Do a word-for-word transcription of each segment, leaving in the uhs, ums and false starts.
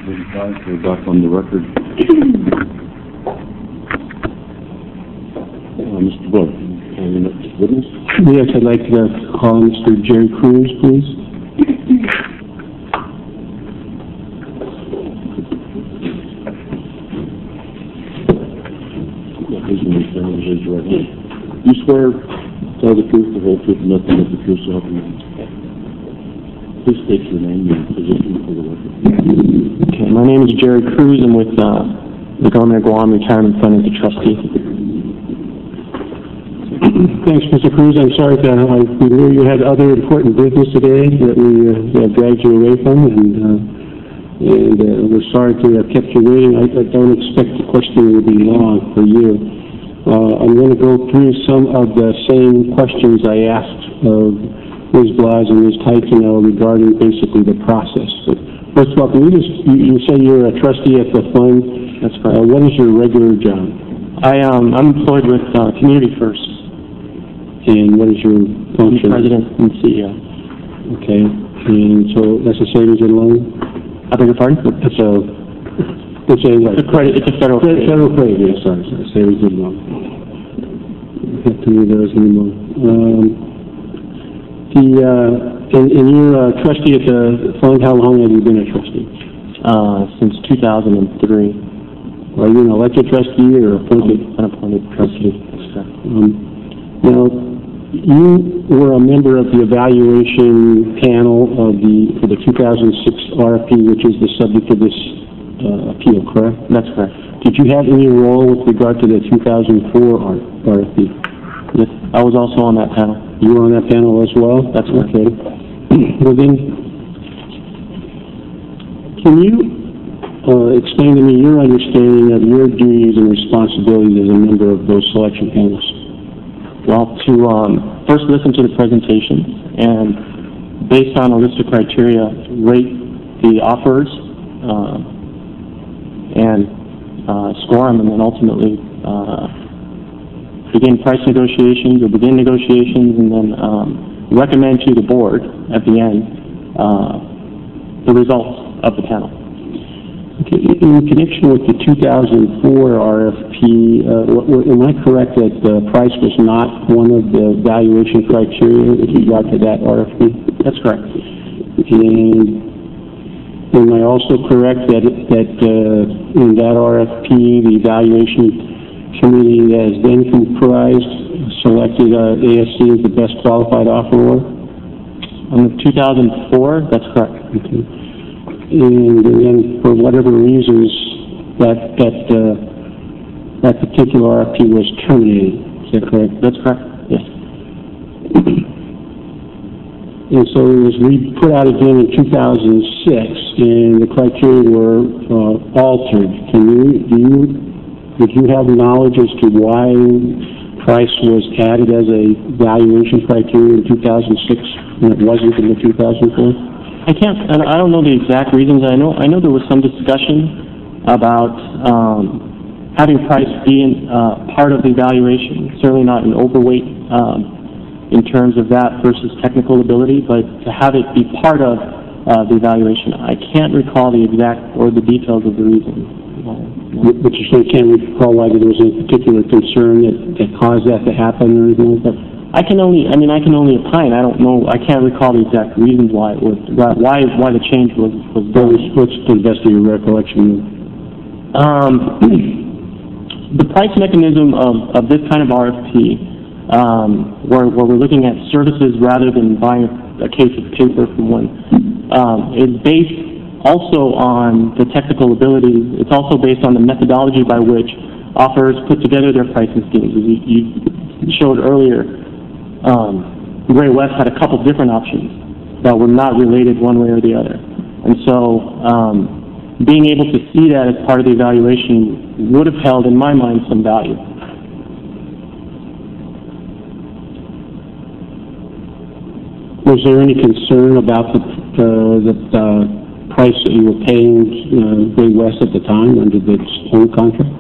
thirty-five, we're back on the record. Uh, Mister Boyd, are you next witness? Yes, I'd like to call Mister Jerry Cruz, please. Yeah, please raise your right hand. You swear to tell the truth, the whole truth, and nothing but the truth, so help you? Please state your name and position for the record. Okay, my name is Jerry Cruz. I'm with uh, the Government of Guam Retirement Fund as a trustee. Thanks, Mister Cruz. I'm sorry that I, we knew you had other important business today that we uh, dragged you away from, and uh, and uh, we're sorry to have kept you waiting. I, I don't expect the question will be long for you. Uh, I'm going to go through some of the same questions I asked of Miz Blas and Miz Taitano regarding basically the process. But first of all, can you just, you, you say you're a trustee at the fund. That's correct. Uh, what is your regular job? I, um, I'm employed with uh, Community First. And what is your function? I'm president and C E O. Okay. And so that's a savings and loan? I beg your pardon? It's a, it's a, It's a credit, it's a federal credit. Federal credit, yes, sorry, sorry, savings and loan. I have to read those anymore. Um, the, uh, and, and you're a trustee at the fund. How long have you been a trustee? Uh, since two thousand three. Are you an elected trustee or appointed? Unappointed trustee. Um, now, you were a member of the evaluation panel of the, for the two thousand six R F P, which is the subject of this uh, appeal, correct? That's correct. Did you have any role with regard to the two thousand four R F P? Yes, I was also on that panel. You were on that panel as well? That's correct. Okay. Well then, can you uh, explain to me your understanding of your duties and responsibilities as a member of those selection panels? Well, to um, first listen to the presentations and, based on a list of criteria, rate the offers uh, and uh, score them, and then ultimately uh, begin price negotiations or begin negotiations, and then um, recommend to the board at the end uh, the results of the panel. Okay. In connection with the two thousand four R F P, uh, w am I correct that uh, price was not one of the valuation criteria with regard to that R F P? That's correct. And am I also correct that that uh, in that R F P, the evaluation committee as then comprised selected uh, A S C as the best qualified offeror? On the two thousand four, that's correct. Okay. And then, for whatever reasons, that that uh, that particular R F P was terminated. Is that correct? That's correct. Yes. And so it was re put out again in two thousand six, and the criteria were uh, altered. Can you do you did you have knowledge as to why price was added as a valuation criteria in two thousand six and it wasn't in the two thousand four? I can't, I don't know the exact reasons. I know, I know there was some discussion about um, having price be in, uh, part of the evaluation, certainly not an overweight um, in terms of that versus technical ability, but to have it be part of uh, the evaluation. I can't recall the exact or the details of the reason. Uh, but you say you can't recall why there was a particular concern that, that caused that to happen or anything like that? I can only, I mean, I can only opine. I don't know, I can't recall the exact reasons why it was, why, why the change was, was done. What's the best of your recollection? Um, the price mechanism of, of this kind of R F P, um, where, where we're looking at services rather than buying a case of paper from one, um, is based also on the technical abilities. It's also based on the methodology by which offers put together their pricing schemes. As you, you showed earlier, Um, Gray West had a couple different options that were not related one way or the other. And so um, being able to see that as part of the evaluation would have held, in my mind, some value. Was there any concern about the, uh, the uh, price that you were paying uh, Gray West at the time under the old contract?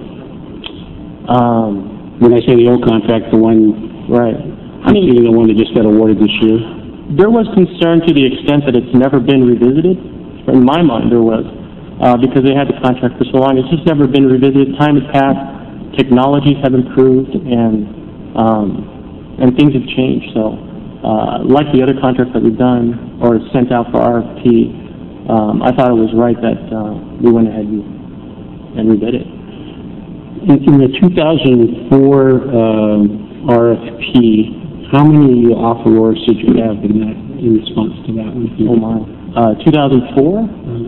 Um, when I say the old contract, the one... Right. I mean, the one that just got awarded this year? There was concern to the extent that it's never been revisited. In my mind, there was. uh, because they had the contract for so long. It's just never been revisited. Time has passed, technologies have improved, and um, and things have changed. So, uh, like the other contracts that we've done or sent out for R F P, um, I thought it was right that uh, we went ahead and, and rebid it. In, in the two thousand four uh, R F P, how many offerors did you have in that in response to that one? Oh my! Uh, two thousand four.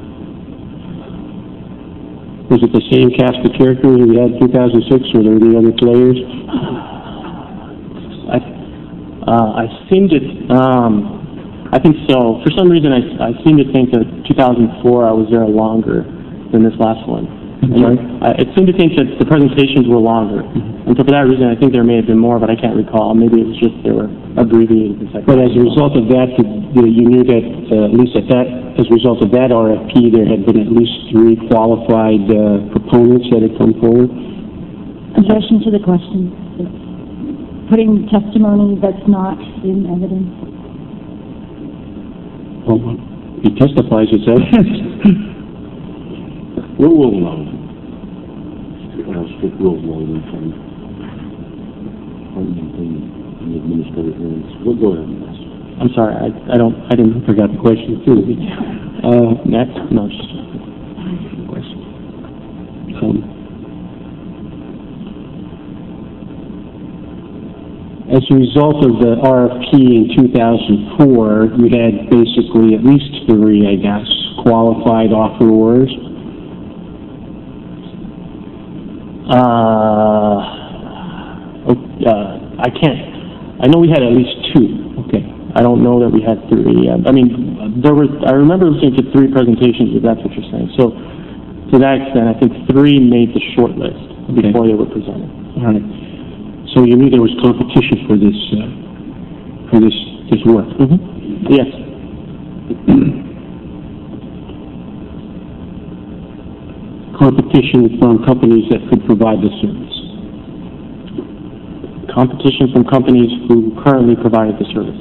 Was it the same cast of characters you had in two thousand six, or were there any other players? I, uh, I seem to, um, I think so. For some reason, I, I seem to think that two thousand four I was there longer than this last one. I'm sorry? I, I seem to think that the presentations were longer. Mm-hmm. And so for that reason, I think there may have been more, but I can't recall. Maybe it was just they were abbreviated. But as a result of that, you, you knew that, uh, at least at that, as a result of that R F P, there had been at least three qualified uh, proponents that had come forward? Objection to the question. Putting testimony that's not in evidence. Well, he testifies, it says. We'll, we'll allow it. Uh, strict rules law in time. In the administrative hearings. We'll go ahead and ask. I'm sorry, I, I don't, I didn't. Forgot the question too. Uh, Next? No, just a question. Um, as a result of the R F P in two thousand four, you had basically at least three, I guess, qualified offerors. Uh, uh, I can't, I know we had at least two. Okay. I don't know that we had three. I mean, there was, I remember listening to three presentations, if that's what you're saying. So, to that extent, I think three made the short list Okay. before they were presented. All right. So you knew there was competition for this, uh, for this, this work? Mm-hmm. Yes. Competition from companies that could provide the service? Competition from companies who currently provided the service.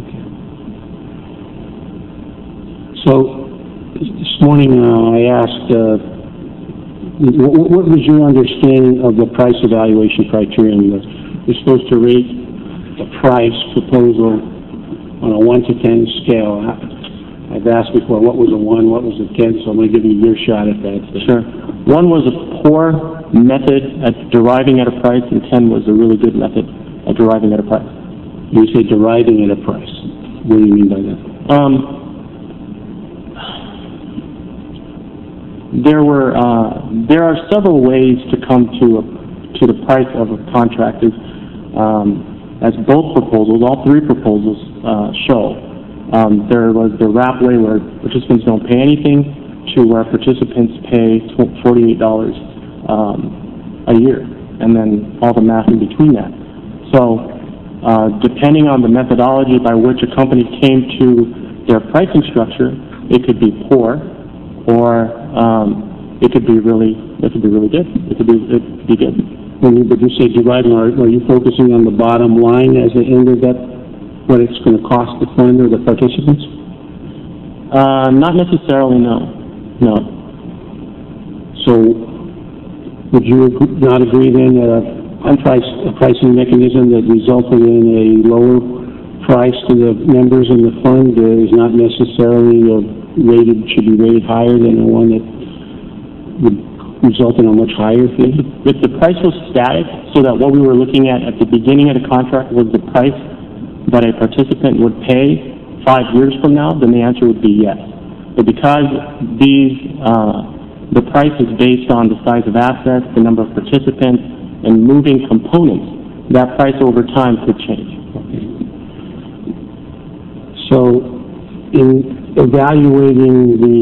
So, this morning uh, I asked, uh, what, what was your understanding of the price evaluation criterion? You're supposed to rate the price proposal on a one to ten scale. I've asked before, what was a one, what was a ten, so I'm going to give you your shot at that. Sure. One was a poor method at deriving at a price, and ten was a really good method at deriving at a price. You say deriving at a price. What do you mean by that? Um, there were uh, there are several ways to come to a, to the price of a contract, as, um, as both proposals, all three proposals uh, show. Um, there was the R A P way where participants don't pay anything, to where participants pay forty-eight dollars um, a year, and then all the math in between that. So, uh, depending on the methodology by which a company came to their pricing structure, it could be poor, or um, it could be really, it could be really good. It could be, it could be good. When you, but you say deriving, are, are you focusing on the bottom line as the end of that, what it's going to cost the fund or the participants? Uh, not necessarily, no. No. So, would you ag- not agree then that a, price, a pricing mechanism that resulted in a lower price to the members in the fund uh, is not necessarily uh, rated, should be rated higher than the one that would result in a much higher fee? If the price was static, so that what we were looking at at the beginning of the contract was the price that a participant would pay five years from now, then the answer would be yes. But because these, uh, the price is based on the size of assets, the number of participants, and moving components, that price over time could change. So, in evaluating the,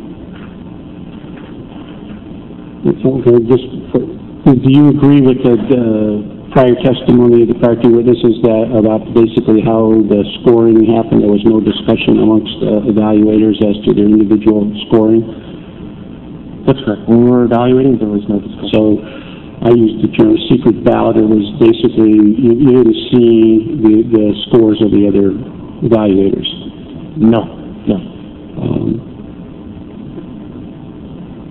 okay, just, for, do you agree with the uh, prior testimony of the prior two witnesses that about basically how the scoring happened? There was no discussion amongst uh, evaluators as to their individual scoring? That's correct. When we were evaluating, there was no discussion. So, I used the term secret ballot. It was basically, you, you didn't see the, the scores of the other evaluators. No, no. Um,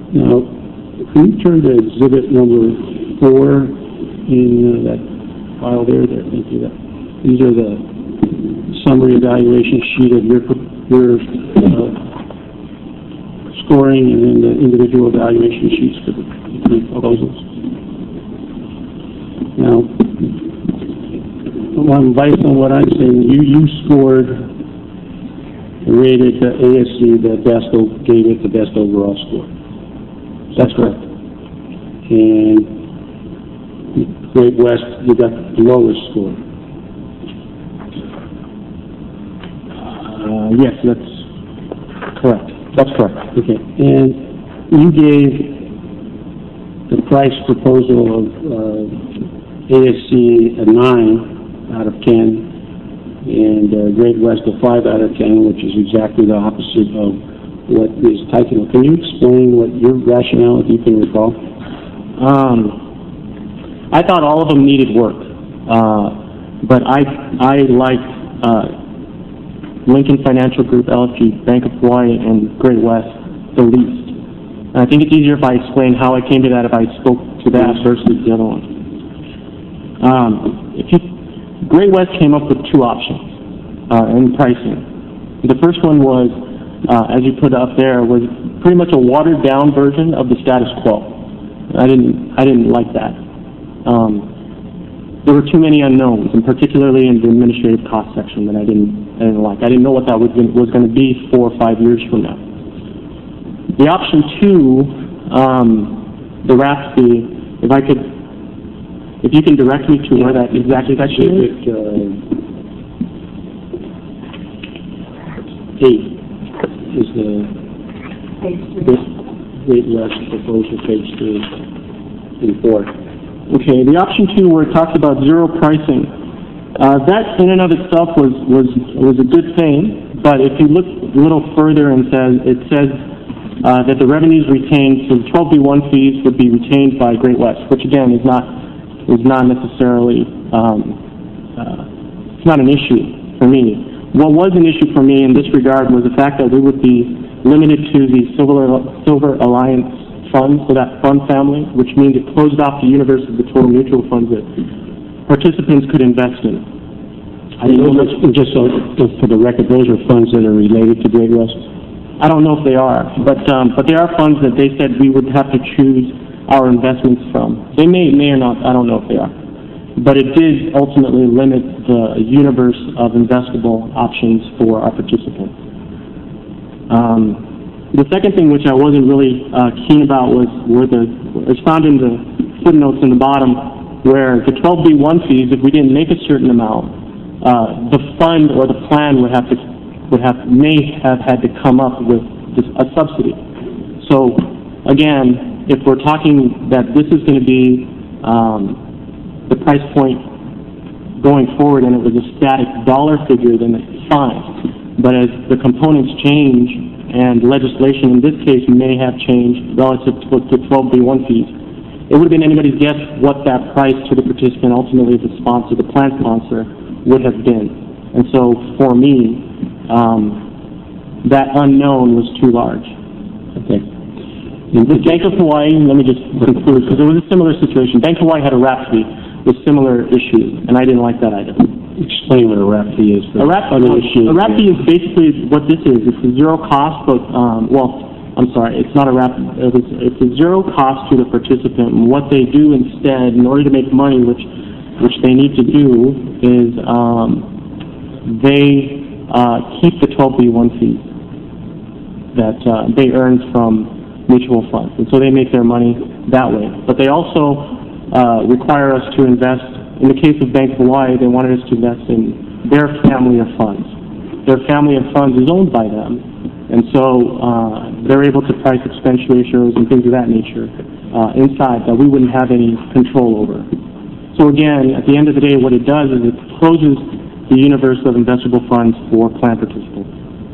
Now, can you turn to exhibit number four in uh, that file there? There, thank you. That, these are the summary evaluation sheet of your, your uh, scoring and then the individual evaluation sheets for the three proposals. Now, on based on what I'm saying, you, you scored, rated the A S C the best, o- gave it the best overall score. That's correct. And Great West, you got the lowest score. Uh, yes, that's correct. That's correct. Okay. And you gave the price proposal of uh, A S C a nine out of ten, and uh, Great West a five out of ten, which is exactly the opposite of what is Tyco. Can you explain what your rationale, if you can recall? Um, I thought all of them needed work, uh, but I I liked uh, Lincoln Financial Group, L F G, Bank of Hawaii, and Great West the least. And I think it's easier if I explain how I came to that if I spoke to that versus the other one. Um, if you Great West came up with two options uh, in pricing. The first one was, uh, as you put up there, was pretty much a watered-down version of the status quo. I didn't, I didn't like that. Um, there were too many unknowns, and particularly in the administrative cost section that I didn't, I didn't like. I didn't know what that was, was going to be four or five years from now. The option two, um, the R A P fee, if I could. If you can direct me to where that exactly section is? Exhibit uh, eight is the Great West proposal, page three and four. Okay, the option two where it talks about zero pricing. Uh, that in and of itself was, was, was a good thing, but if you look a little further and says, it says uh, that the revenues retained, so the twelve B one fees would be retained by Great West, which again is not is not necessarily, um, uh, it's not an issue for me. What was an issue for me in this regard was the fact that we would be limited to the Silver, Silver Alliance funds, so that fund family, which means it closed off the universe of the total mutual funds that participants could invest in. I know that's, just so, for the record, those are funds that are related to Great West? I don't know if they are, but, um, but they are funds that they said we would have to choose our investments from. They may, may or not, I don't know if they are. But it did ultimately limit the universe of investable options for our participants. Um, the second thing which I wasn't really uh, keen about was were the, it's found in the footnotes in the bottom, where the twelve B one fees, if we didn't make a certain amount, uh, the fund or the plan would have to, would have, may have had to come up with this, a subsidy. So, again, if we're talking that this is going to be um, the price point going forward and it was a static dollar figure, then it's fine. But as the components change and legislation in this case may have changed relative to the twelve B one fees, it would have been anybody's guess what that price to the participant, ultimately the sponsor, the plan sponsor, would have been. And so for me, um, that unknown was too large. Okay. The Bank of Hawaii, let me just conclude, because it was a similar situation. Bank of Hawaii had a R A P fee with similar issues, and I didn't like that either. Explain what a R A P fee is. A R A P, a R A P fee is basically what this is. It's a zero cost, but, um, well, I'm sorry, it's not a R A P, it's, it's a zero cost to the participant. And what they do instead, in order to make money, which, which they need to do, is um, they uh, keep the twelve B one fees that uh, they earn from mutual funds, and so they make their money that way. But they also uh, require us to invest, in the case of Bank of Hawaii, they wanted us to invest in their family of funds. Their family of funds is owned by them, and so uh, they're able to price expense ratios and things of that nature uh, inside that we wouldn't have any control over. So again, at the end of the day, what it does is it closes the universe of investable funds for plan participants.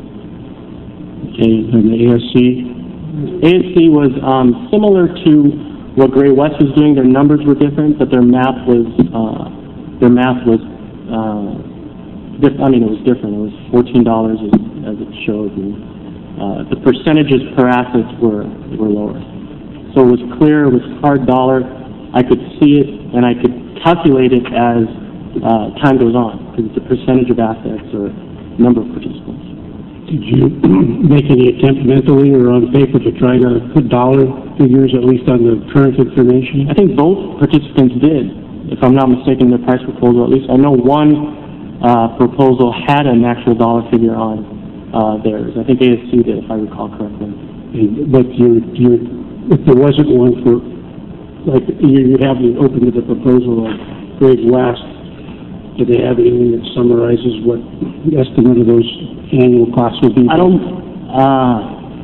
Okay, and the A S C? A S C was um, similar to what Great West was doing. Their numbers were different, but their math was uh, their math was uh, diff- I mean it was different. It was fourteen dollars as, as it showed, and uh, the percentages per assets were were lower. So it was clear, it was hard dollar. I could see it, and I could calculate it as uh, time goes on, because it's a percentage of assets or number of participants. Did you make any attempt mentally or on paper to try to put dollar figures, at least on the current information? I think both participants did, if I'm not mistaken, their price proposal. At least I know one uh, proposal had an actual dollar figure on uh, theirs. I think A S C did, if I recall correctly. And, but you, you, if there wasn't one for, like, you, you have it open to the proposal of Great West, do they have anything that summarizes what the estimate of those annual costs would be? I don't, uh,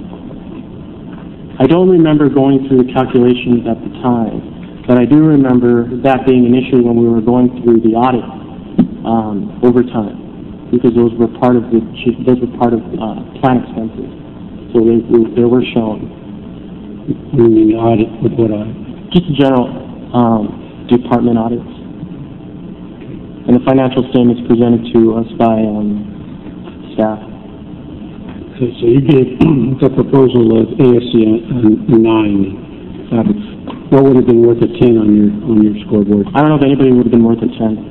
I don't remember going through the calculations at the time, but I do remember that being an issue when we were going through the audit um, over time, because those were part of the those were part of uh, plan expenses, so they, they were shown. You mean the audit, with what audit? Just general um, department audits. And the financial statements presented to us by um, staff. Okay, so you gave the proposal of A S C a nine. Uh, what would have been worth a ten on your on your scoreboard? I don't know if anybody would have been worth a ten.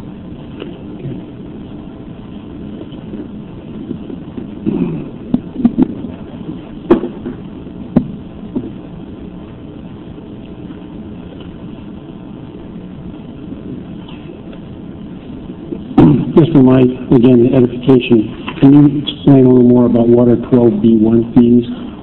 Just for my, again, edification, can you explain a little more about what are twelve B one fees?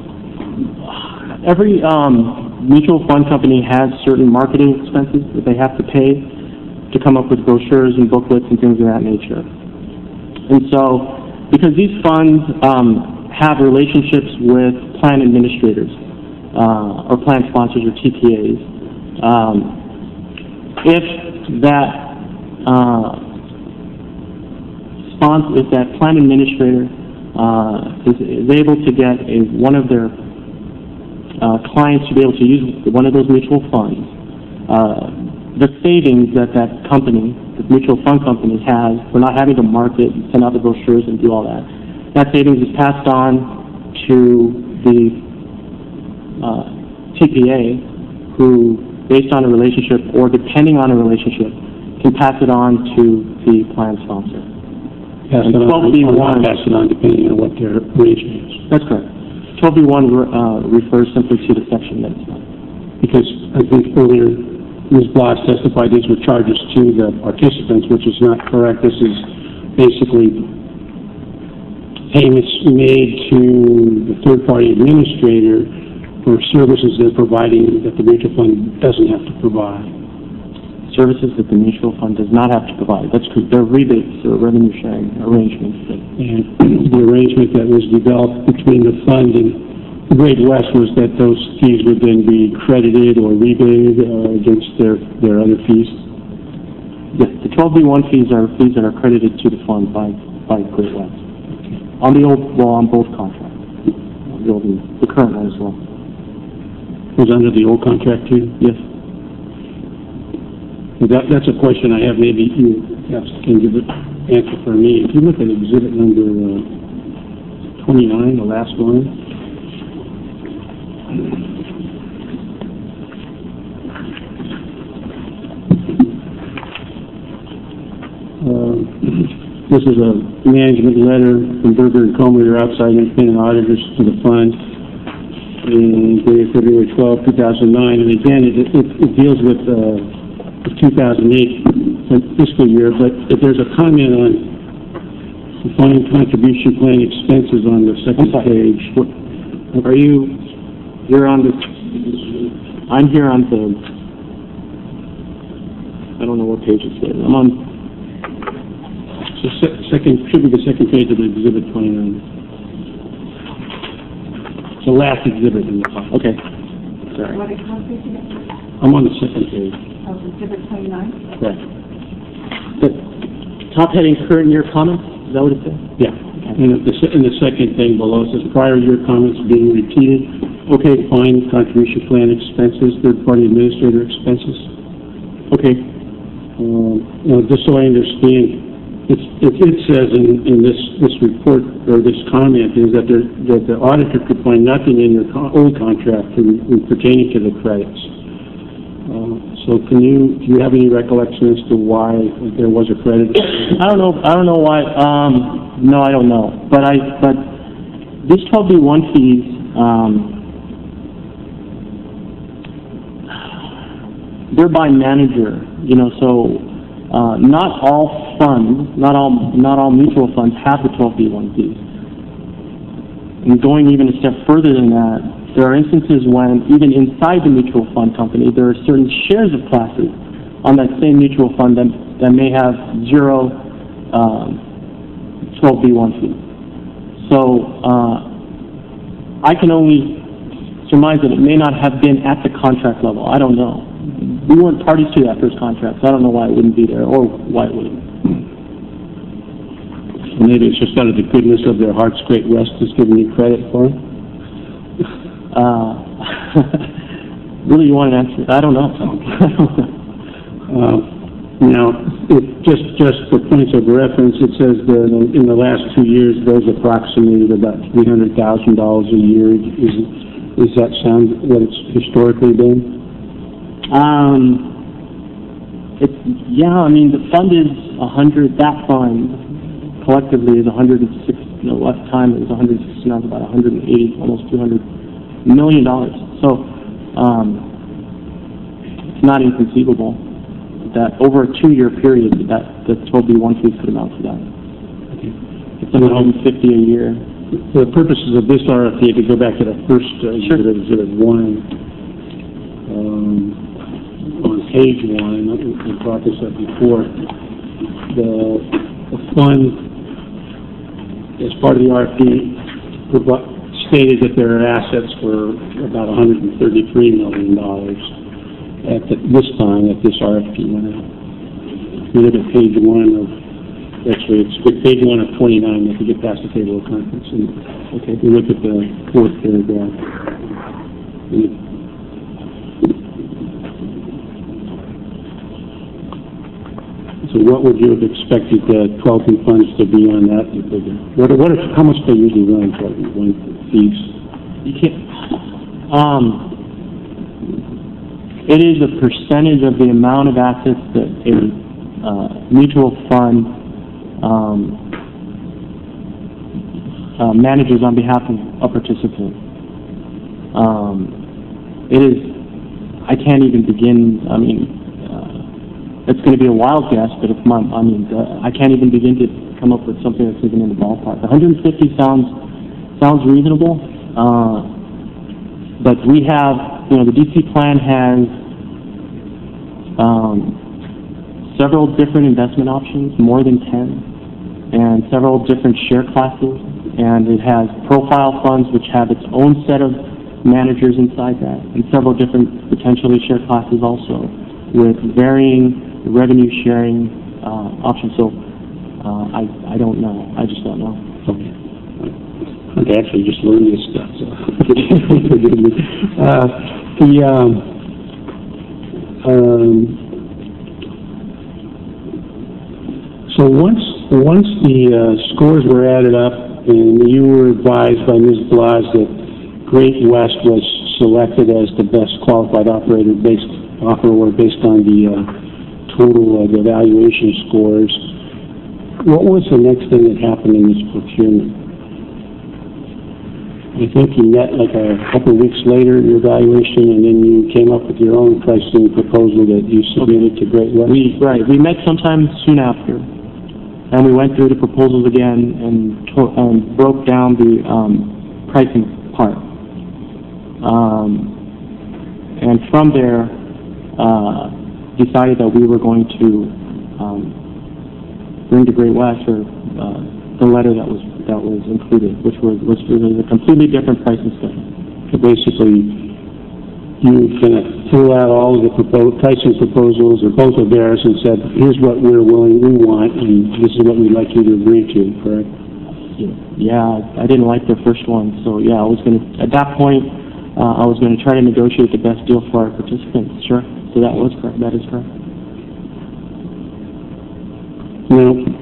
Every um, mutual fund company has certain marketing expenses that they have to pay to come up with brochures and booklets and things of that nature. And so, because these funds um, have relationships with plan administrators uh, or plan sponsors or T P As, um, if that uh, if that plan administrator uh, is, is able to get a, one of their uh, clients to be able to use one of those mutual funds, uh, the savings that that company, the mutual fund company has for not having to market and send out the brochures and do all that, that savings is passed on to the uh, T P A, who, based on a relationship or depending on a relationship, can pass it on to the plan sponsor. Pass it on, twelve B one, pass it on depending on what their arrangement is. that's correct. twelve B one uh, refers simply to the section that it's on. Because I think earlier Miz Blas testified these were charges to the participants, which is not correct. This is basically payments made to the third-party administrator for services they're providing that the mutual fund doesn't have to provide. Services that the mutual fund does not have to provide. That's because they're rebates or revenue sharing arrangements. And the arrangement that was developed between the fund and the Great West was that those fees would then be credited or rebated uh, against their, their other fees. Yes, the twelve B one fees are fees that are credited to the fund by, by Great West. On the old, well, on both contracts. The, old, the current one as well. Was under the old contract too? Yes. That, that's a question I have. Maybe you perhaps can give an answer for me. If you look at exhibit number uh, twenty-nine, the last one. Uh, this is a management letter from Berger and Comer, your outside independent auditors, to the fund, in dated February twelfth, two thousand nine. And again, it, it, it deals with uh, the two thousand eight fiscal year, but if there's a comment on defined contribution plan expenses on the second page. What, are you, you're on the, I'm here on the, I don't know what page it's in. I'm on, So se second, should be the second page of exhibit twenty-nine. It's the last exhibit in the file. okay, sorry. What account is it? I'm on the second page. Of exhibit twenty-nine? Correct. The top heading, current year comments, is that what it says? Yeah. And the, se- and the second thing below says prior year comments being repeated. Okay, fine, contribution plan expenses, third-party administrator expenses. Okay. Um, you know, just so I understand, It's, it, it says in, in this, this report, or this comment, is that there, that the auditor could find nothing in your co- old contract in- pertaining to the credits. Uh, so can you, do you have any recollection as to why there was a credit? I don't know, I don't know why, um, no, I don't know. But I, but these twelve B one fees, um, they're by manager, you know, so, uh, not all funds, not all, not all mutual funds have the twelve B one fees. And going even a step further than that, there are instances when, even inside the mutual fund company, there are certain shares of classes on that same mutual fund that, that may have zero um, twelve B one fees. So uh, I can only surmise that it may not have been at the contract level. I don't know. We weren't parties to that first contract, so I don't know why it wouldn't be there or why it wouldn't. Maybe it's just out of the goodness of their hearts, Great West is giving you credit for it? Uh, really, you want an answer? I don't know. uh, now, it, just just for points of reference, it says that in the last two years, those approximated about three hundred thousand dollars a year. Is is that sound what it's historically been? Um, it's yeah. I mean, the fund is a hundred. That fund collectively is a hundred and six. You know, last time it was a hundred and sixty. Now it's about a hundred and eighty, almost two hundred million dollars. So um, it's not inconceivable that over a two-year period that the twelve B one fees could amount to that. It's one hundred fifty a year. For the purposes of this R F P, to go back to the first uh, Sure. exhibit, exhibit one, um, on page one, we brought this up before, the, the fund, as part of the R F P, provi- stated that their assets were about one hundred thirty-three million dollars at the, this time that this R F P went out. We look at page one of, actually, it's page one of twenty-nine, if you get past the table of contents. And, okay, we look at the fourth paragraph. And So what would you have expected the twelve B funds to be on that? What, what, how much they usually run twelve B one fees? You can't. Um, it is a percentage of the amount of assets that a uh, mutual fund um, uh, manages on behalf of a participant. Um, it is. I can't even begin. I mean. It's going to be a wild guess, but if my, I mean, uh, I can't even begin to come up with something that's even in the ballpark. one hundred fifty sounds sounds reasonable, uh, but we have, you know, the D C plan has um, several different investment options, more than ten, and several different share classes, and it has profile funds which have its own set of managers inside that, and several different potentially share classes also, with varying revenue sharing uh, options. So uh, I I don't know. I just don't know. Okay. Okay, actually just learned this stuff, so forgive me. Uh, the um, um, so once once the uh, scores were added up, and you were advised by Miz Blas that Great West was selected as the best qualified operator based offeror based on the uh, total of uh, evaluation scores. What was the next thing that happened in this procurement? I think you met like a couple of weeks later your evaluation, and then you came up with your own pricing proposal that you submitted to Great West. We right. We met sometime soon after, and we went through the proposals again and, to, and broke down the um, pricing part. Um, and from there, uh, decided that we were going to um, bring to Great West or uh, the letter that was that was included, which was which was a completely different pricing scheme. So basically, you kind of threw out all of the propo- pricing proposals, or both of theirs, and said, "Here's what we're willing, we want, and this is what we'd like you to agree to." Correct? Yeah, I didn't like their first one, so yeah, I was going to at that point. Uh, I was going to try to negotiate the best deal for our participants. Sure. So that was correct. That is correct. Now,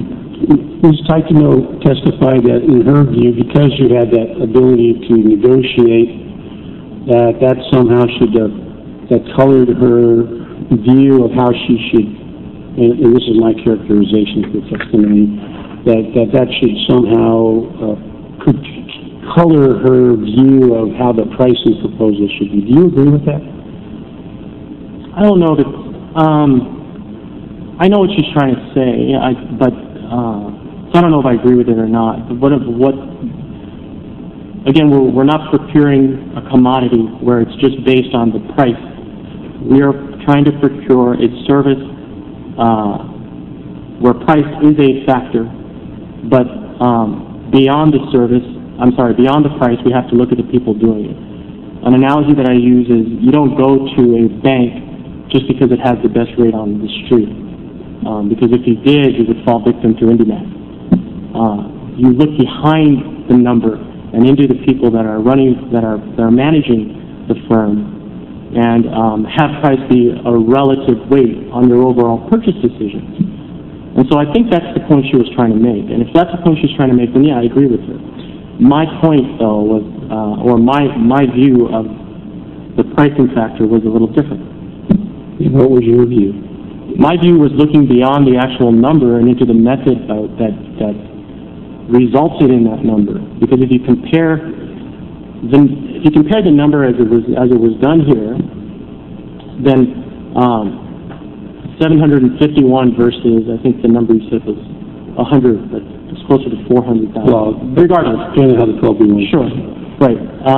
Miz Taikino testified that in her view, because you had that ability to negotiate, that that somehow should, uh, that colored her view of how she should, and, and this is my characterization of the testimony, that that, that should somehow uh, could color her view of how the pricing proposal should be. Do you agree with that? I don't know that, um, I know what she's trying to say, I, but, uh, so I don't know if I agree with it or not. But what, what again, we're, we're not procuring a commodity where it's just based on the price. We are trying to procure a service, uh, where price is a factor, but, um, beyond the service, I'm sorry, beyond the price, we have to look at the people doing it. An analogy that I use is you don't go to a bank just because it has the best rate on the street. Um, because if you did, you would fall victim to IndyMac. Uh, you look behind the number and into the people that are running, that are, that are managing the firm, and um, have price be a relative weight on your overall purchase decisions. And so I think that's the point she was trying to make. And if that's the point she's trying to make, then yeah, I agree with her. My point, though, was, uh, or my, my view of the pricing factor was a little different. What was your view? My view was looking beyond the actual number and into the method uh, that, that resulted in that number. Because if you compare the, if you compare the number as it was, as it was done here, then um, seven hundred fifty-one versus, I think the number you said was one hundred, but it's closer to four hundred thousand. Well, regardless. Depending on how the twelve B one. Sure, right.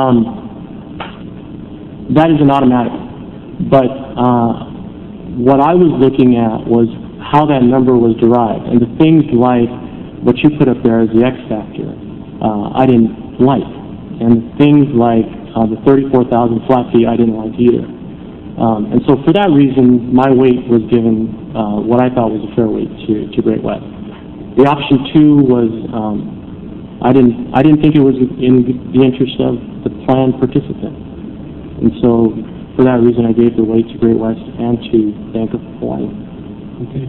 Um, that is an automatic. But uh, what I was looking at was how that number was derived, and the things like what you put up there as the X factor, uh, I didn't like, and things like uh, the thirty-four thousand flat fee, I didn't like either. Um, and so for that reason, my weight was given uh, what I thought was a fair weight to, to Great West. The option two was um, I didn't I didn't think it was in the interest of the plan participant, and so for that reason I gave the weight to Great West and to Bank of Hawaii. Okay.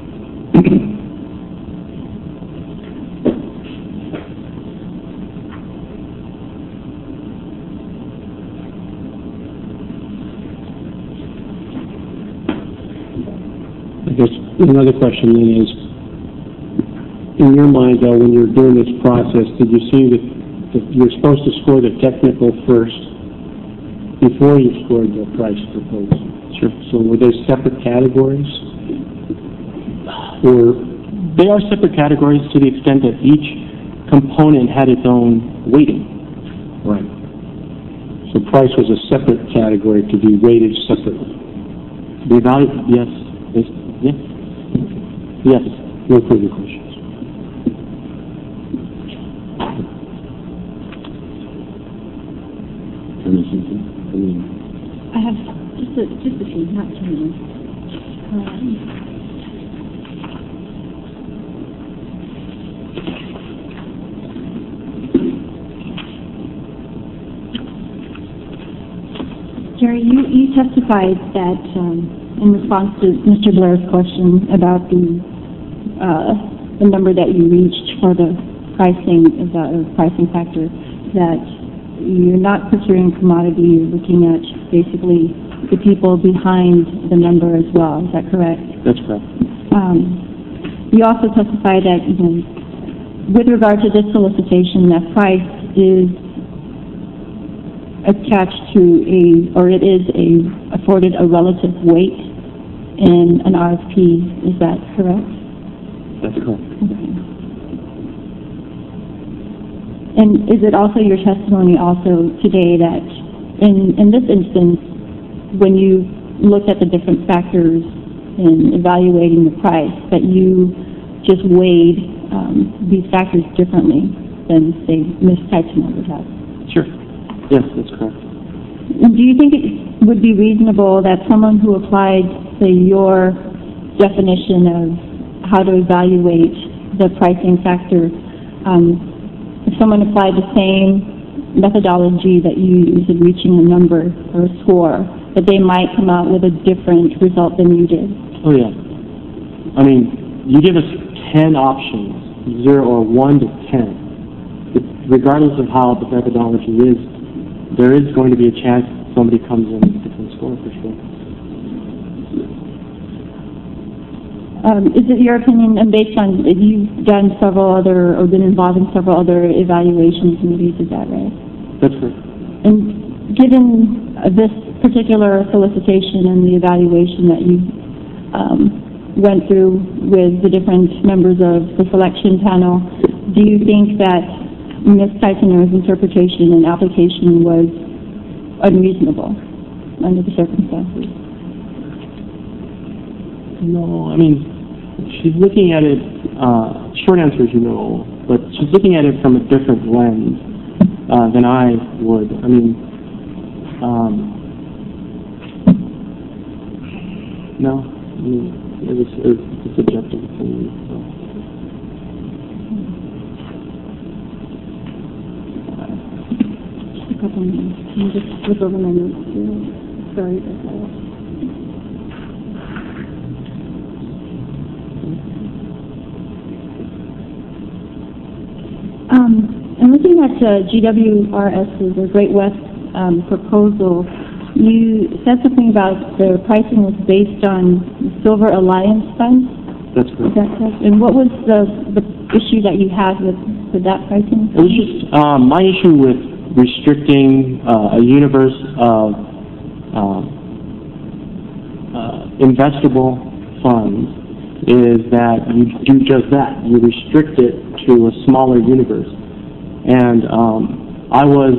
I guess another question then is, in your mind, though, when you're doing this process, did you see that, that you're supposed to score the technical first before you scored the price proposal? Sure. So were they separate categories? Or they are separate categories to the extent that each component had its own weighting. right? So price was a separate category to be weighted separately. The value, yes, yes, yes, yes. No further questions. I have just a, just a few, not too many. Um, Jerry, you, you testified that um, in response to Mister Blair's question about the uh, the number that you reached for the pricing, the pricing factor, that you're not procuring commodity, you're looking at basically the people behind the number as well. Is that correct? That's correct. Um, you also testified that, you know, with regard to this solicitation, that price is attached to a, or it is a, afforded a relative weight in an R F P. Is that correct? That's correct. Okay. And is it also your testimony also today that in, in this instance, when you looked at the different factors in evaluating the price, that you just weighed um, these factors differently than, say, Miz Taikino would have? Sure. Yes, that's correct. Do you think it would be reasonable that someone who applied, say, your definition of how to evaluate the pricing factor, um, if someone applied the same methodology that you use in reaching a number or a score, that they might come out with a different result than you did? Oh, yeah. I mean, you give us ten options, zero or one to ten, it, regardless of how the methodology is, there is going to be a chance somebody comes in with a different score for sure. Um, is it your opinion, and based on, you've done several other, or been involved in several other evaluation committees, is that right? That's correct. And given uh, this particular solicitation and the evaluation that you um, went through with the different members of the selection panel, do you think that Miz Teisener's interpretation and application was unreasonable under the circumstances? No, I mean, she's looking at it, uh, short answer is no, but she's looking at it from a different lens uh, than I would. I mean, um, no, I mean, it was, it was a subjective opinion, so. Just a couple minutes. Can you just flip over my notes here? Sorry about that. Um, and looking at uh, G W R S's, or Great West um, proposal, you said something about the pricing was based on Silver Alliance funds. That's Is correct. that correct? And what was the, the issue that you had with, with that pricing? It was just um, my issue with restricting uh, a universe of uh, uh, investable funds is that you do just that. You restrict it to a smaller universe. And um, I was,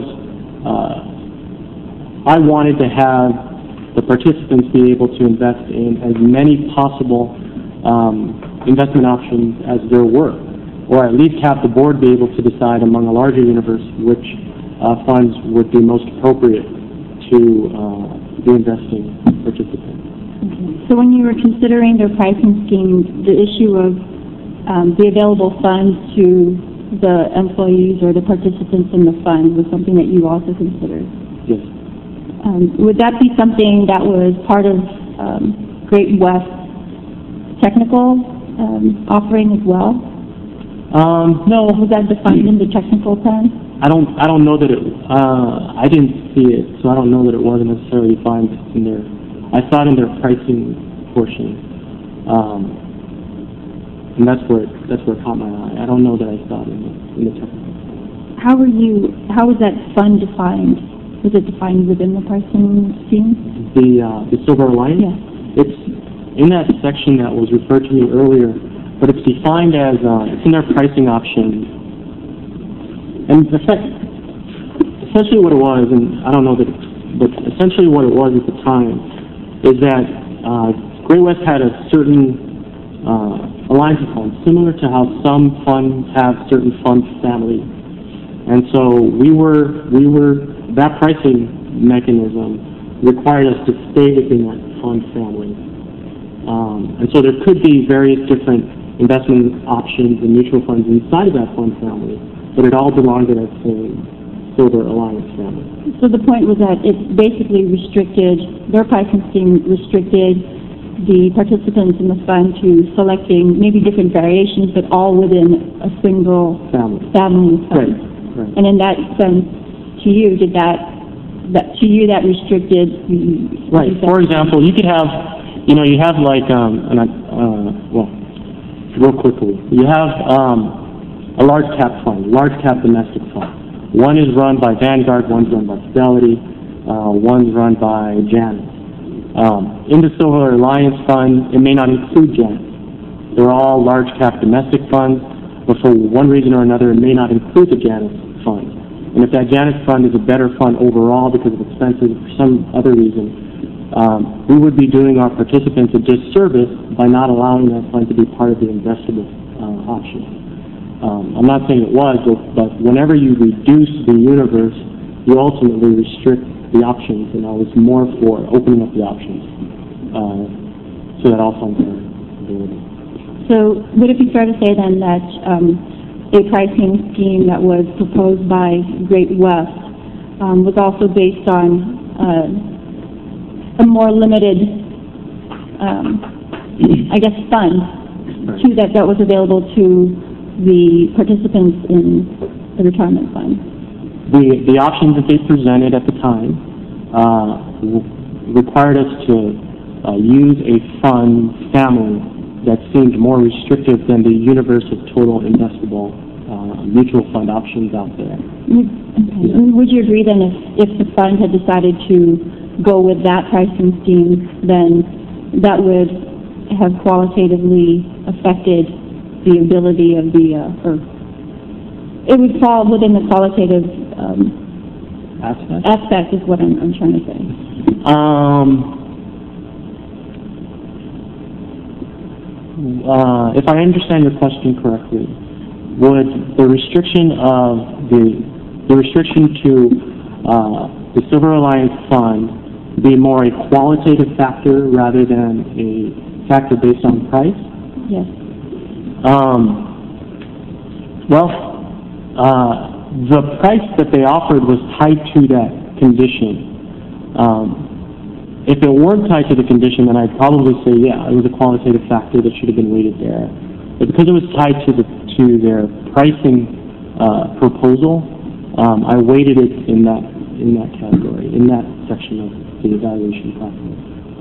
uh, I wanted to have the participants be able to invest in as many possible um, investment options as there were, or at least have the board be able to decide among a larger universe which uh, funds would be most appropriate to uh, the investing participants. So when you were considering their pricing scheme, the issue of um, the available funds to the employees or the participants in the fund was something that you also considered? Yes. Um, would that be something that was part of um, Great West technical um, offering as well? Um, no. Was that defined in the technical plan? I don't. I don't know that it. Uh, I didn't see it, so I don't know that it wasn't necessarily defined in there. I saw it in their pricing portion, um, and that's where it, that's where it caught my eye. I don't know that I saw it in the, in the technical. How were you? How was that fund defined? Was it defined within the pricing scheme? The uh, the Silver Alliance. Yes. It's in that section that was referred to me earlier, but it's defined as uh, it's in their pricing option. And in fact, essentially what it was, and I don't know that, but essentially what it was at the time, is that uh, Great West had a certain uh, alliance of funds, similar to how some funds have certain fund families. And so we were, we were, that pricing mechanism required us to stay within that fund family. Um, and so there could be various different investment options and mutual funds inside of that fund family, but it all belonged to that same Silver Alliance family. So the point was that it basically restricted, their pricing scheme restricted the participants in the fund to selecting maybe different variations, but all within a single Family. family fund. Right, right. And in that sense, to you, did that, that to you that restricted the... Right. For example, you could have, you know, you have like, um, an, uh, well, real quickly, you have um, a large cap fund, large cap domestic fund. One is run by Vanguard, one's run by Fidelity, uh, one's run by Janus. Um, in the Silver Alliance Fund, it may not include Janus. They're all large cap domestic funds, but for one reason or another, it may not include the Janus Fund. And if that Janus Fund is a better fund overall because of expenses or for some other reason, um, we would be doing our participants a disservice by not allowing that fund to be part of the investable uh, option. Um, I'm not saying it was, but, but whenever you reduce the universe, you ultimately restrict the options, and I was more for opening up the options uh, so that all funds are available. So would it be fair to say then that um, a pricing scheme that was proposed by Great West um, was also based on uh, a more limited, um, I guess, fund to that, that was available to the participants in the retirement fund? The, the options that they presented at the time uh, w- required us to uh, use a fund family that seemed more restrictive than the universe of total investable uh, mutual fund options out there. Okay. And would you agree then if, if the fund had decided to go with that pricing scheme, then that would have qualitatively affected the ability of the, uh, or it would fall within the qualitative um, Aspect? aspect is what I'm, I'm trying to say. Um, uh, if I understand your question correctly, would the restriction of the the restriction to uh, the Silver Alliance Fund be more a qualitative factor rather than a factor based on price? Yes. Um, well, uh, the price that they offered was tied to that condition. Um, if it weren't tied to the condition, then I'd probably say, yeah, it was a qualitative factor that should have been weighted there. But because it was tied to the to their pricing uh, proposal, um, I weighted it in that in that category, in that section of the evaluation process.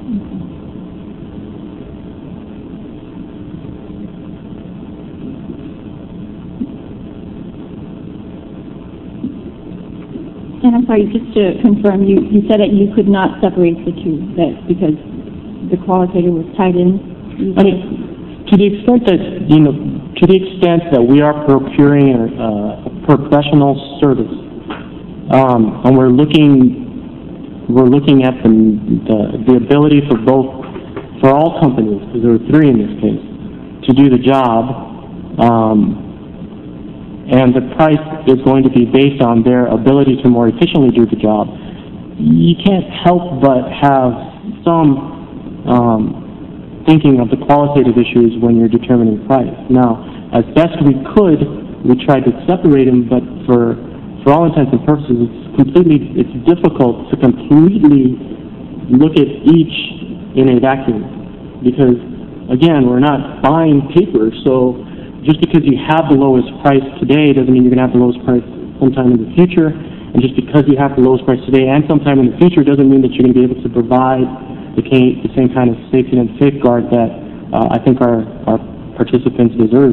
And I'm sorry, just to confirm, you, you said that you could not separate the two, that because the qualitative was tied in? I mean, to the extent that, you know, to the extent that we are procuring a, a professional service, um, and we're looking, we're looking at the, the, the ability for both, for all companies, because there are three in this case, to do the job, um, and the price is going to be based on their ability to more efficiently do the job, you can't help but have some um, thinking of the qualitative issues when you're determining price. Now, as best we could, we tried to separate them, but for for all intents and purposes, it's completely, it's difficult to completely look at each in a vacuum, because again, we're not buying paper, so just because you have the lowest price today doesn't mean you're going to have the lowest price sometime in the future. And just because you have the lowest price today and sometime in the future doesn't mean that you're going to be able to provide the, the same kind of safety and safeguard that uh, I think our, our participants deserve.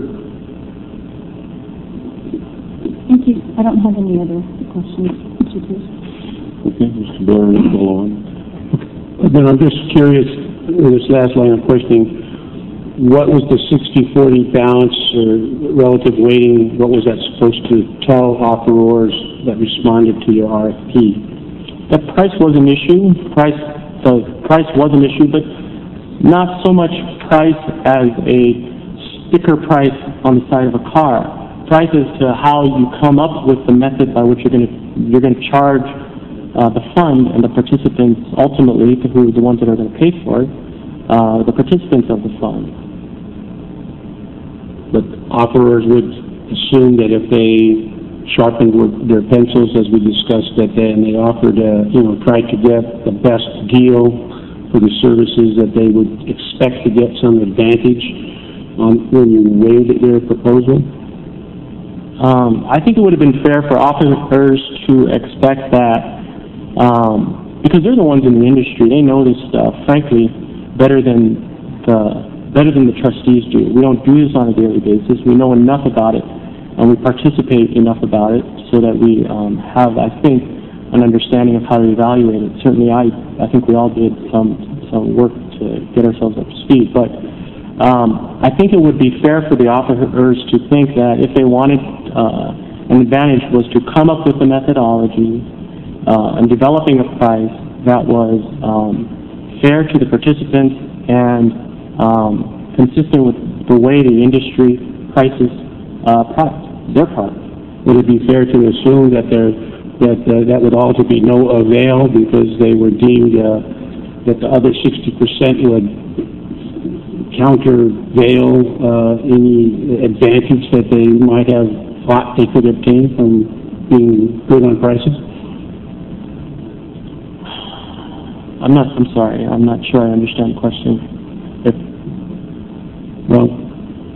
Thank you. I don't have any other questions. Mister Cruz? Okay, Mister Blair, let's go on. Then I'm just curious, in this last line of questioning, what was the sixty forty balance or relative weighting? What was that supposed to tell offerors that responded to your R F P? The price was an issue. Price, the price was an issue, but not so much price as a sticker price on the side of a car. Price as to how you come up with the method by which you're going to you're going to charge uh, the fund and the participants ultimately, who are the ones that are going to pay for it, uh, the participants of the fund. But offerers would assume that if they sharpened with their pencils, as we discussed, that then they offered, uh, you know, tried to get the best deal for the services, that they would expect to get some advantage on when you weighed their proposal. Um, I think it would have been fair for offerers to expect that, um, because they're the ones in the industry. They know this stuff, frankly, better than the better than the trustees do. We don't do this on a daily basis. We know enough about it, and we participate enough about it so that we um, have, I think, an understanding of how to evaluate it. Certainly, I I think we all did some some work to get ourselves up to speed, but um, I think it would be fair for the offerers to think that if they wanted uh, an advantage was to come up with a methodology uh, and developing a price that was um, fair to the participants and Um, consistent with the way the industry prices uh, products, their products. Would it be fair to assume that there that uh, that would all to be no avail because they were deemed uh, that the other sixty percent would countervail uh, any advantage that they might have thought they could obtain from being good on prices? I'm not. I'm sorry. I'm not sure I understand the question. If, Well,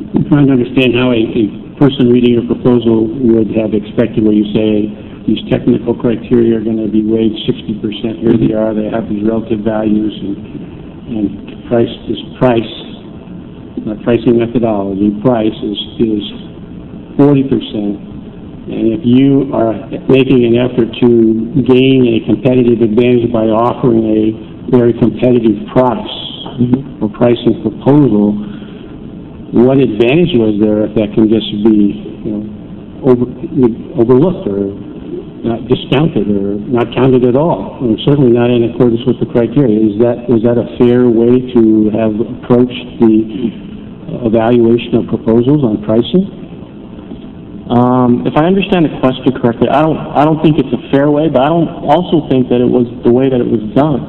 I'm trying to understand how a, a person reading your proposal would have expected where you say these technical criteria are going to be weighed sixty percent. Here they are. They have these relative values, and, and price is price, not pricing methodology. Price is is forty percent. And if you are making an effort to gain a competitive advantage by offering a very competitive price mm-hmm. or pricing proposal, what advantage was there if that can just be, you know, over, overlooked or not discounted or not counted at all? And certainly not in accordance with the criteria. Is that was that a fair way to have approached the evaluation of proposals on pricing? Um, if I understand the question correctly, I don't, I don't think it's a fair way, but I don't also think that it was the way that it was done.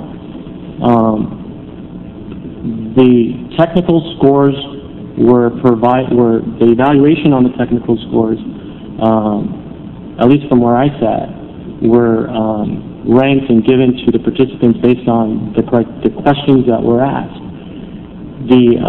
Um, the technical scores were provide, were, the evaluation on the technical scores, um, at least from where I sat, were um, ranked and given to the participants based on the, the questions that were asked. The,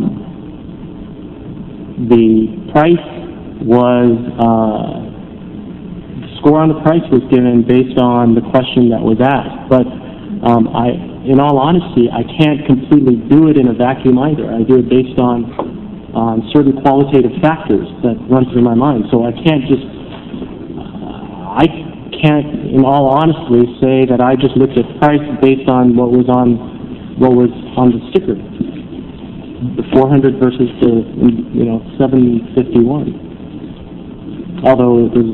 um, the price was, uh, the score on the price was given based on the question that was asked. But um, I, in all honesty, I can't completely do it in a vacuum either. I do it based on um, certain qualitative factors that run through my mind. So I can't just, uh, I can't, in all honesty, say that I just looked at price based on what was on, what was on the sticker, the four hundred versus the, you know, seven fifty-one. Although it was,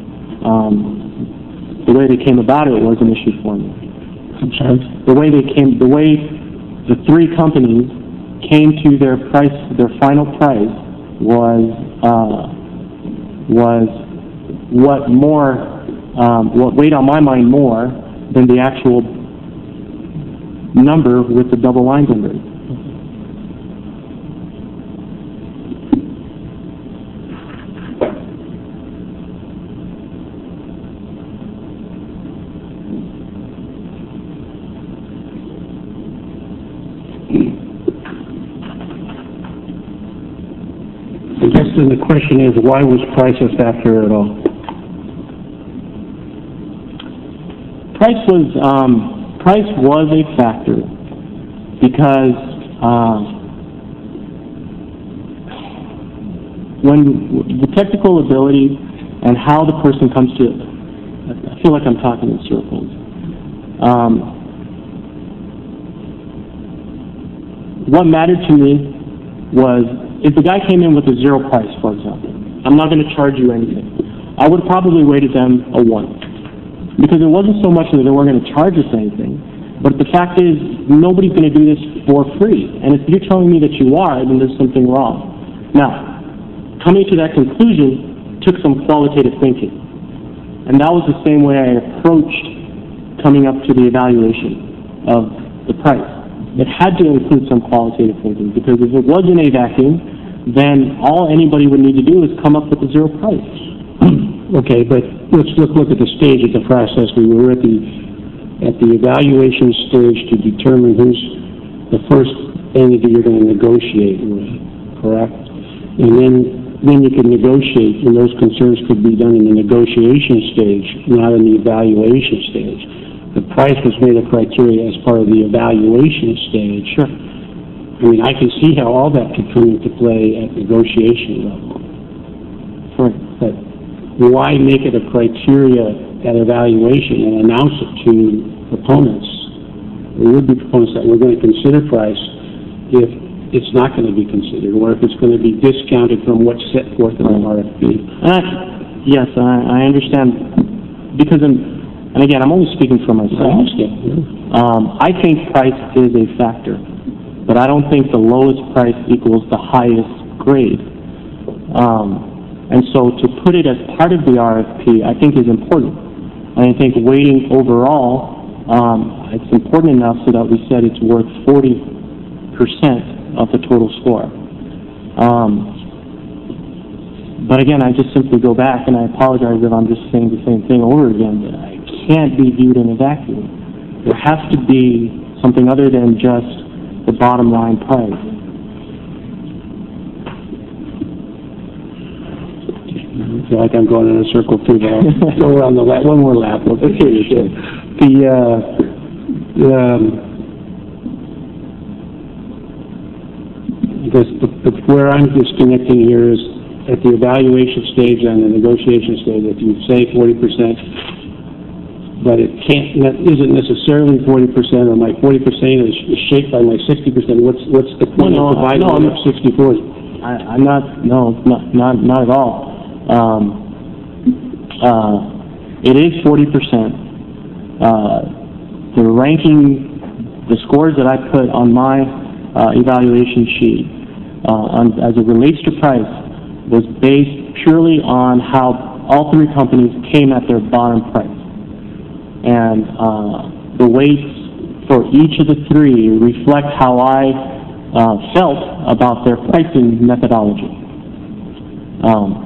um, the way they came about it was an issue for me. I'm sorry? The way they came, the way the three companies came to their price, their final price was, uh, was what more, um, what weighed on my mind more than the actual number with the double lines under it. I guess then the question is, why was price a factor at all? Price was um, price was a factor because uh, when the technical ability and how the person comes to, I feel like I'm talking in circles. Um, what mattered to me was, if the guy came in with a zero price, for example, I'm not going to charge you anything, I would probably rated them a one. Because it wasn't so much that they weren't going to charge us anything, but the fact is, nobody's going to do this for free. And if you're telling me that you are, then there's something wrong. Now, coming to that conclusion took some qualitative thinking. And that was the same way I approached coming up to the evaluation of the price. It had to include some qualitative thinking, because if it wasn't a vacuum, then all anybody would need to do is come up with a zero price. Okay, but let's look, look at the stage of the process. We were at the at the evaluation stage to determine who's the first entity you're going to negotiate with, correct? And then then you can negotiate, and those concerns could be done in the negotiation stage, not in the evaluation stage. The price was made a criteria as part of the evaluation stage. Sure. I mean, I can see how all that could come into play at negotiation level. Sure. But why make it a criteria at evaluation and announce it to proponents, or would-be proponents, that we're going to consider price if it's not going to be considered, or if it's going to be discounted from what's set forth in the R F P? Uh, yes, I, I understand. Because in And again, I'm only speaking for myself. Um, I think price is a factor, but I don't think the lowest price equals the highest grade. Um, and so to put it as part of the R F P, I think is important. And I think weighting overall, um, it's important enough so that we said it's worth forty percent of the total score. Um, but again, I just simply go back, and I apologize if I'm just saying the same thing over again, but I can't be viewed in a vacuum. There has to be something other than just the bottom line price. I feel like I'm going in a circle too, but I'll go around the lap, one more lap. Okay, sure. The, uh, the, um, I guess the, the, where I'm disconnecting here is at the evaluation stage and the negotiation stage, if you say forty percent, but it can't, that isn't necessarily forty percent, or my forty percent is, is shaped by my sixty percent, what's, what's the point No, of dividing no, it I'm- up sixty-four? I, I'm not, no, not, not, not at all. Um, uh, it is forty percent. Uh, the ranking, the scores that I put on my, uh, evaluation sheet, uh, on, as it relates to price, was based purely on how all three companies came at their bottom price. And, uh, the weights for each of the three reflect how I, uh, felt about their pricing methodology. Um,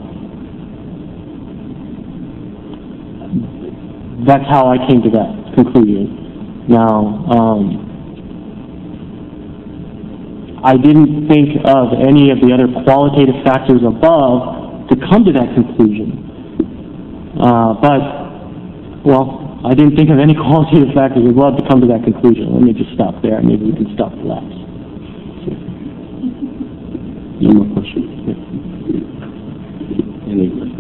that's how I came to that conclusion. Now, um, I didn't think of any of the other qualitative factors above to come to that conclusion. Uh, but, well, I didn't think of any qualitative factors above to come to that conclusion. Let me just stop there. Maybe we can stop the lapse. No more questions? Any questions?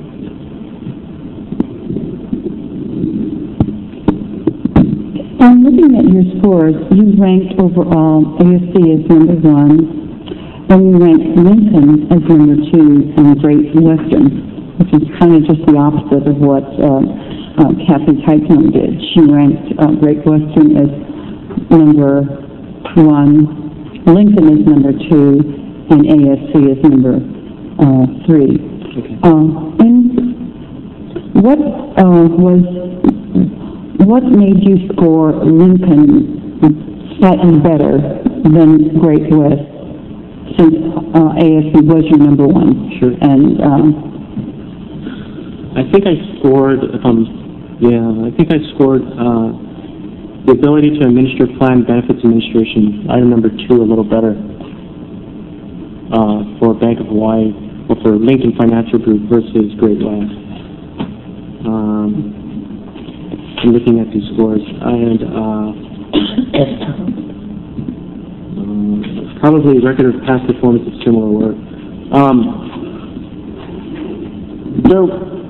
I'm looking at your scores. You ranked overall A S C as number one, and you ranked Lincoln as number two, and Great Western, which is kind of just the opposite of what uh, uh, Kathy Teichman did. She ranked uh, Great Western as number one, Lincoln is number two, and A S C is number uh, three. Okay. Uh, and what uh, was what made you score Lincoln slightly better than Great West, since uh, A S C was your number one? Sure. And um, I think I scored, um, yeah, I think I scored uh, the ability to administer planned benefits administration, item number two, a little better uh, for Bank of Hawaii, or for Lincoln Financial Group versus Great West. Um, I'm looking at these scores, and uh, um, probably record of past performance of similar work. Um, there,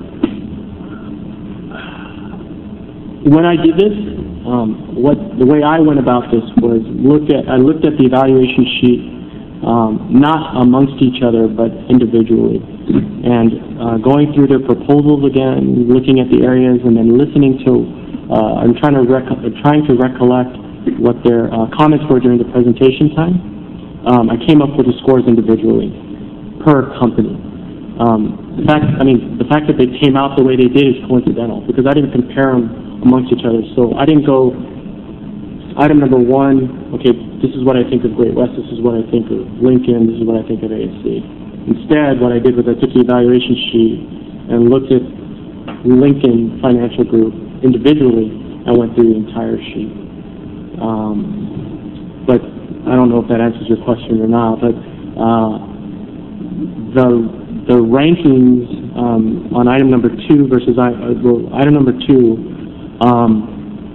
when I did this, um, what the way I went about this was look at I looked at the evaluation sheet, um, not amongst each other but individually, and uh, going through their proposals again, looking at the areas, and then listening to. Uh, I'm trying to rec trying to recollect what their uh, comments were during the presentation time. Um, I came up with the scores individually per company. Um, the fact, I mean, the fact that they came out the way they did is coincidental because I didn't compare them amongst each other. So I didn't go item number one. Okay, this is what I think of Great West. This is what I think of Lincoln. This is what I think of A S C. Instead, what I did was I took the evaluation sheet and looked at Lincoln Financial Group individually and went through the entire sheet. Um, but I don't know if that answers your question or not, but uh, the the rankings um, on item number two versus I, uh, well, item number two, um,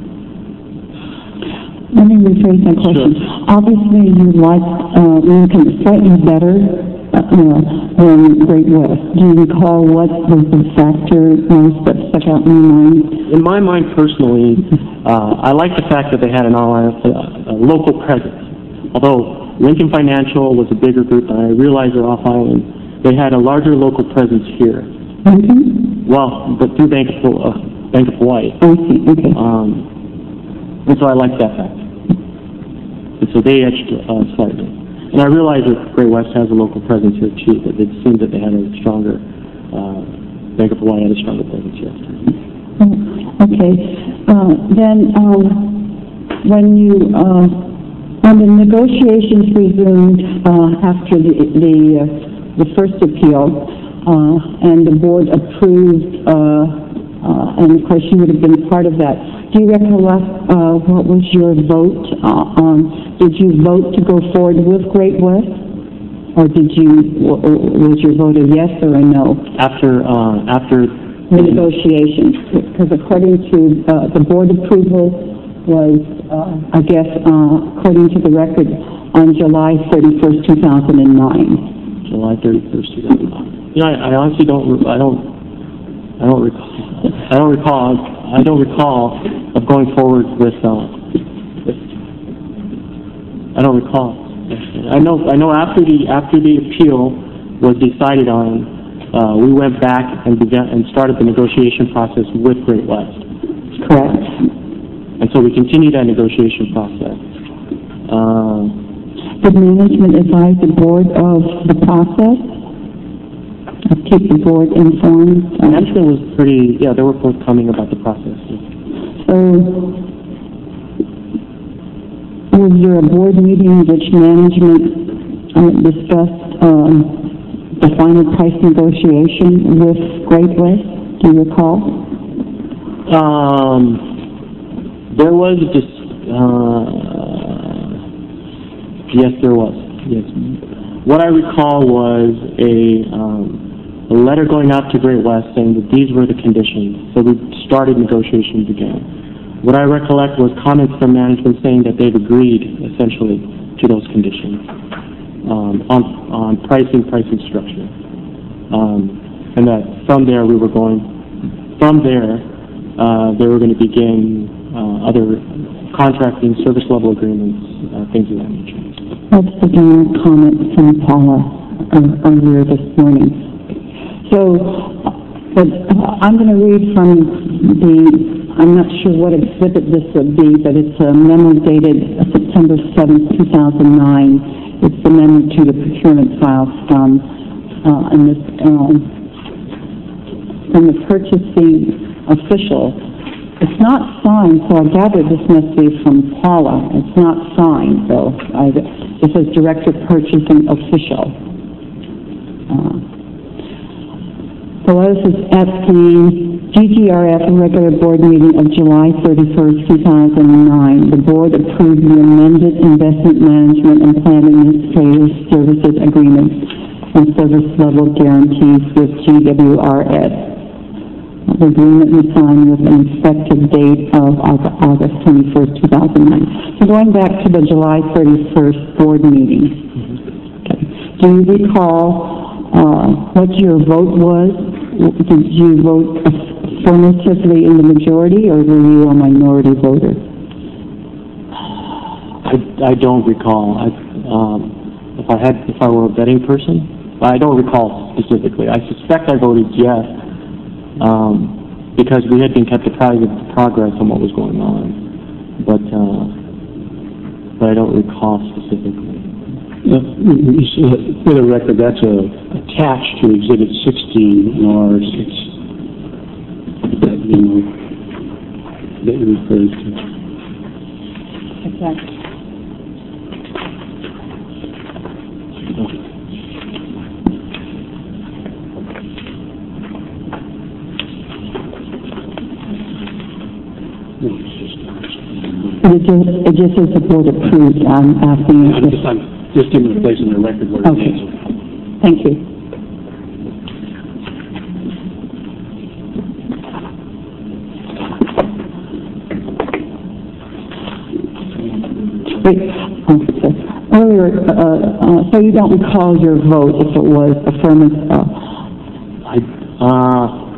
let me rephrase my question. Sure. Obviously, you liked uh, Lincoln slightly better uh, than Great West. Do you recall what was the factor most that stuck out in your mind? in my mind personally, uh, I like the fact that they had an all uh, a local presence. Although Lincoln Financial was a bigger group, and I realize they're off island, they had a larger local presence here. Lincoln? Well, but through Bank of, uh, Bank of Hawaii. I see, okay. Um, and so I like that fact. And so they edged uh, slightly. And I realize that Great West has a local presence here too, but it seemed that they had a stronger, uh, Bank of Hawaii had a stronger presence here. Oh, okay. Uh, then, um, when you, uh, when the negotiations resumed uh, after the the, uh, the first appeal, uh, and the board approved, uh, uh, and of course you would have been part of that. Do you recollect uh, what was your vote uh, on? Did you vote to go forward with Great West, Or did you, w- w- was your vote a yes or a no? After, uh, after... The negotiations, because according to, uh, the board approval was, uh, I guess, uh, according to the record, on July thirty-first, two thousand nine. July thirty-first, two thousand nine. You know, I, I honestly don't, re- I don't, I don't recall, I don't recall, I don't recall of going forward with, uh, with, I don't recall. I know, I know after the, after the appeal was decided on, uh, we went back and began, and started the negotiation process with Great West. Correct. And so we continued that negotiation process. Uh, Did management advise the board of the process? Or keep the board informed? management was pretty, yeah, they were forthcoming about the process. So, was there a board meeting in which management uh, discussed um, the final price negotiation with Great West? Do you recall? Um, there was just, uh, yes, there was, yes. What I recall was a, um, a letter going out to Great West saying that these were the conditions. So we started negotiations again. What I recollect was comments from management saying that they've agreed, essentially, to those conditions, um, on, on pricing, pricing structure. Um, and that from there we were going, from there, uh, they were going to begin uh, other contracting, service level agreements, uh, things of that nature. That's the general comment from Paula uh, earlier this morning. So, but uh, I'm going to read from the, I'm not sure what exhibit this would be, but it's a memo dated September seventh, two thousand nine. It's the memo to the procurement file from, uh, and this, um, from the purchasing official. It's not signed, so I gather this must be from Paula. It's not signed, though. I, it says Director Purchasing Official. Uh, so this is at the G G R F regular board meeting of July thirty-first, two thousand nine. The board approved the amended investment management and plan administrative services agreements and service level guarantees with G W R S. The agreement was signed with an effective date of August twenty-first, two thousand nine. So going back to the July thirty-first board meeting, okay. Do you recall uh, what your vote was? Did you vote affirmatively in the majority, or were you a minority voter? I, I don't recall. I, um, if I had, if I were a betting person, I don't recall specifically. I suspect I voted yes. Um, because we had been kept apprised of the progress on what was going on, but uh, but I don't recall specifically. Uh, for the record, that's a, attached to Exhibit sixteen in ours. It's that, you know, that you referred to. Exactly. It just, it just says the board approved. I'm asking I'm if... just, I'm just giving a place in the record where it Okay. is. Thank you. Wait, oh, so earlier, uh, uh, so you don't recall your vote if it was affirmative? Uh, I uh,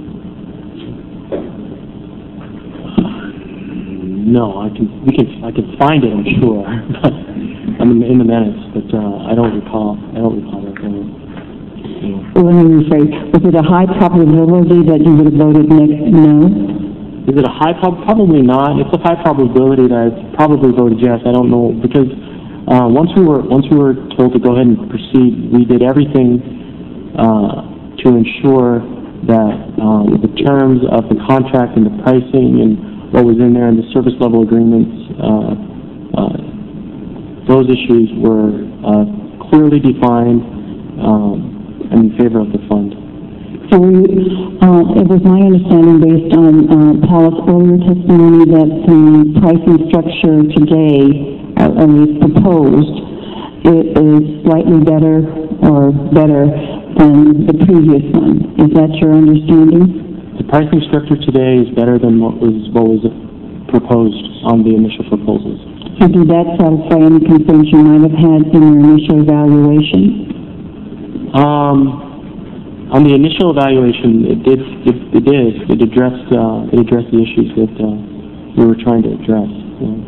no, I can we can I can find it, I'm sure. But I'm in, in the minutes, but uh, I don't recall. I don't recall that. Uh, you know. Let me rephrase. Was it a high probability that you would have voted ne- no? Is it a high prob? Probably not. It's a high probability that I probably voted yes. I don't know because uh, once we were once we were told to go ahead and proceed, we did everything uh, to ensure that um, the terms of the contract and the pricing and what was in there and the service level agreements, uh, uh, those issues were uh, clearly defined um, and in favor of the fund. So we, uh, it was my understanding based on uh, Paula's earlier testimony that the pricing structure today, uh, at least proposed, it is slightly better or better than the previous one. Is that your understanding? The pricing structure today is better than what was, what was proposed on the initial proposals. So did that satisfy any concerns you might have had in your initial evaluation? Um, on the initial evaluation, it did, it, it did, it addressed, uh, it addressed the issues that, uh, we were trying to address. Yeah.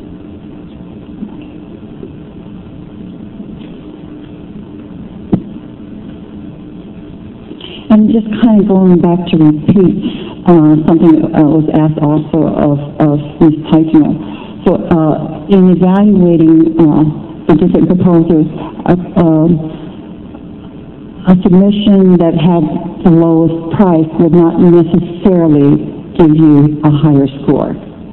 And just kind of going back to repeat, uh, something that uh, was asked also of, of Miz Teichner. So, uh, in evaluating, uh, the different proposals, uh, um, a submission that had the lowest price would not necessarily give you a higher score.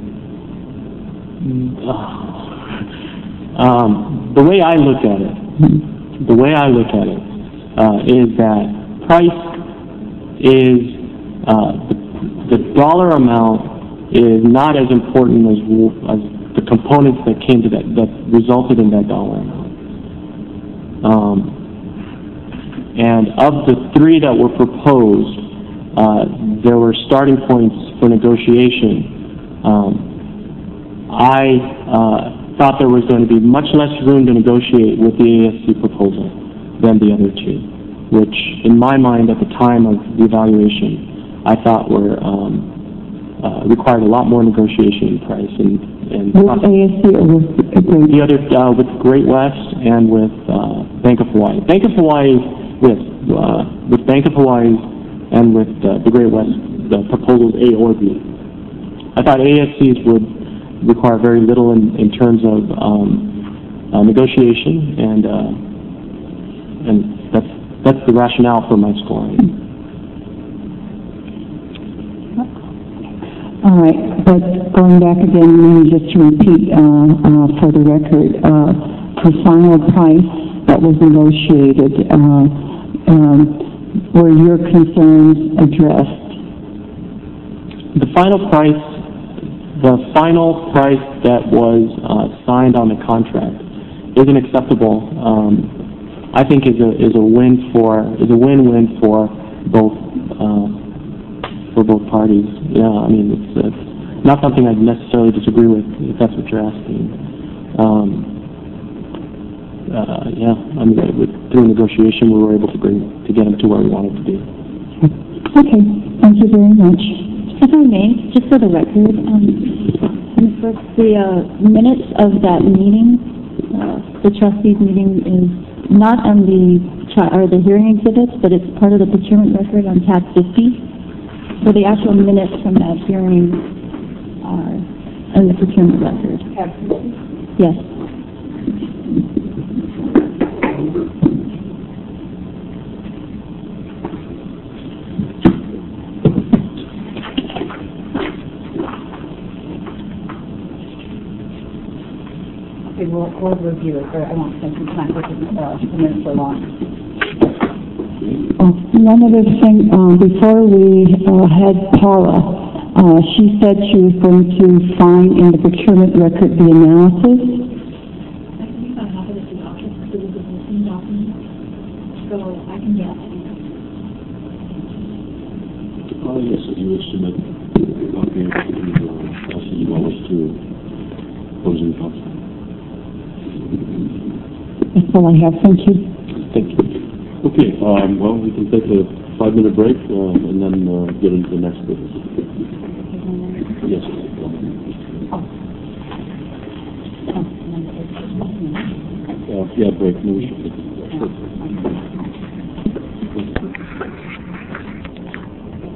Um, the way I look at it, the way I look at it, uh, is that price is, uh, the, the dollar amount is not as important as, as the components that came to that, that resulted in that dollar amount. Um, and of the three that were proposed, uh, there were starting points for negotiation. Um, I uh, thought there was going to be much less room to negotiate with the A S C proposal than the other two, which in my mind at the time of the evaluation, I thought were um, uh, required a lot more negotiation in price. And, and With A S C or with Great? the other, uh, with Great West and with uh, Bank of Hawaii. Bank of Hawaii, with, uh, with Bank of Hawaii and with uh, the Great West, the proposals A or B. I thought A S Cs would require very little in, in terms of um, uh, negotiation, and uh, and that's that's the rationale for my scoring. All right, but going back again, maybe just to repeat uh, uh, for the record, uh, the final price that was negotiated, uh, um, were your concerns addressed? The final price, the final price that was uh, signed on the contract isn't acceptable. Um, I think is a is a win for is a win-win for both uh, for both parties. Yeah, I mean it's, it's not something I'd necessarily disagree with if that's what you're asking. Um, uh, yeah, I mean with, through negotiation we were able to bring to get them to where we wanted to be. Okay, thank you very much. If I may, just for the record, um, for the uh, minutes of that meeting, uh, the trustees meeting is not on the tri- or the hearing exhibits, but it's part of the procurement record on tab fifty. So the actual minutes from that hearing are in the procurement record. Tab fifty? Yes. Okay, we'll, we'll review it, but I won't spend some time looking at uh, the minutes so long. Oh, one other thing, um, before we uh, had Paula, uh, she said she was going to find in the procurement record the analysis. I think I have it at the office, it was a missing document, so I can get it. Oh, yes, you will submit a copy of the, uh, I'll send you all this to opposing counsel. That's all I have, thank you. Thank you. Okay, um, well, we can take a five-minute break, uh, and then, uh, get into the next business. Yes. Uh, yeah, break, no, we should take a break.